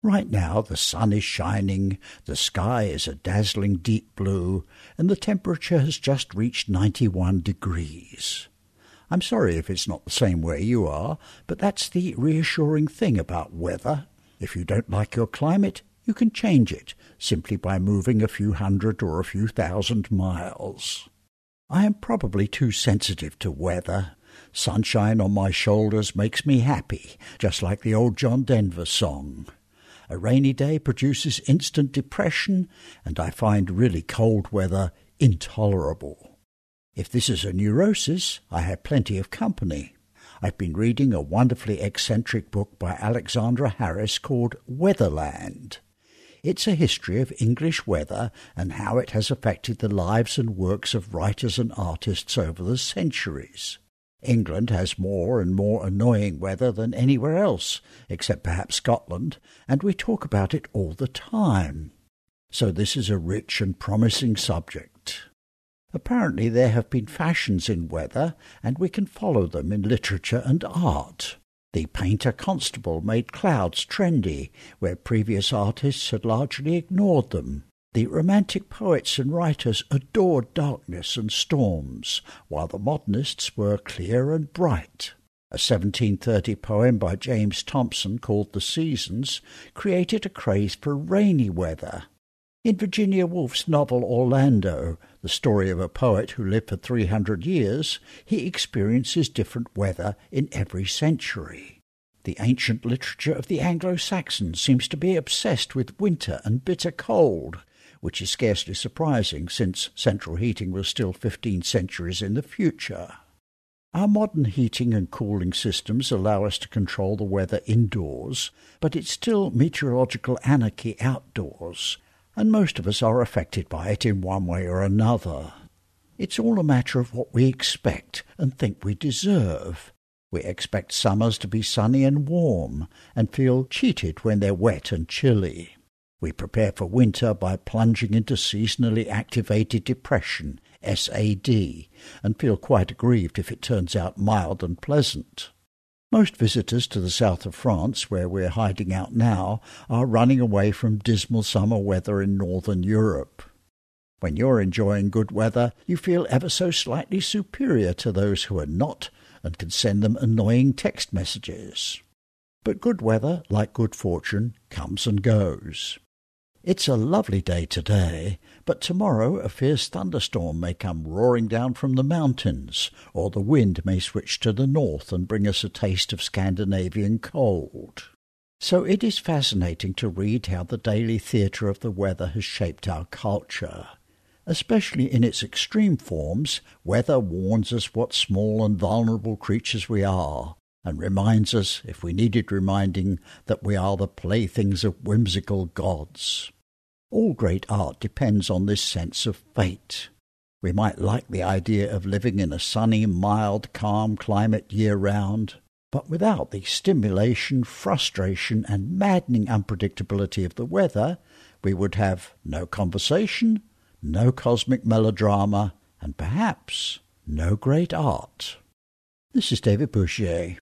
Right now the sun is shining, the sky is a dazzling deep blue, and the temperature has just reached 91 degrees. I'm sorry if it's not the same where you are, but that's the reassuring thing about weather. If you don't like your climate, you can change it simply by moving a few hundred or a few thousand miles. I am probably too sensitive to weather. Sunshine on my shoulders makes me happy, just like the old John Denver song. A rainy day produces instant depression, and I find really cold weather intolerable. If this is a neurosis, I have plenty of company. I've been reading a wonderfully eccentric book by Alexandra Harris called Weatherland. It's a history of English weather and how it has affected the lives and works of writers and artists over the centuries. England has more and more annoying weather than anywhere else, except perhaps Scotland, and we talk about it all the time. So this is a rich and promising subject. Apparently there have been fashions in weather, and we can follow them in literature and art. The painter Constable made clouds trendy, where previous artists had largely ignored them. The Romantic poets and writers adored darkness and storms, while the modernists were clear and bright. A 1730 poem by James Thomson called The Seasons created a craze for rainy weather. In Virginia Woolf's novel Orlando, the story of a poet who lived for 300 years, he experiences different weather in every century. The ancient literature of the Anglo-Saxons seems to be obsessed with winter and bitter cold, which is scarcely surprising since central heating was still 15 centuries in the future. Our modern heating and cooling systems allow us to control the weather indoors, but it's still meteorological anarchy outdoors, and most of us are affected by it in one way or another. It's all a matter of what we expect and think we deserve. We expect summers to be sunny and warm, and feel cheated when they're wet and chilly. We prepare for winter by plunging into seasonally activated depression, SAD, and feel quite aggrieved if it turns out mild and pleasant. Most visitors to the south of France, where we're hiding out now, are running away from dismal summer weather in northern Europe. When you're enjoying good weather, you feel ever so slightly superior to those who are not and can send them annoying text messages. But good weather, like good fortune, comes and goes. It's a lovely day today, but tomorrow a fierce thunderstorm may come roaring down from the mountains, or the wind may switch to the north and bring us a taste of Scandinavian cold. So it is fascinating to read how the daily theatre of the weather has shaped our culture. Especially in its extreme forms, weather warns us what small and vulnerable creatures we are, and reminds us, if we needed reminding, that we are the playthings of whimsical gods. All great art depends on this sense of fate. We might like the idea of living in a sunny, mild, calm climate year-round, but without the stimulation, frustration, and maddening unpredictability of the weather, we would have no conversation, no cosmic melodrama, and perhaps no great art. This is David Boucher.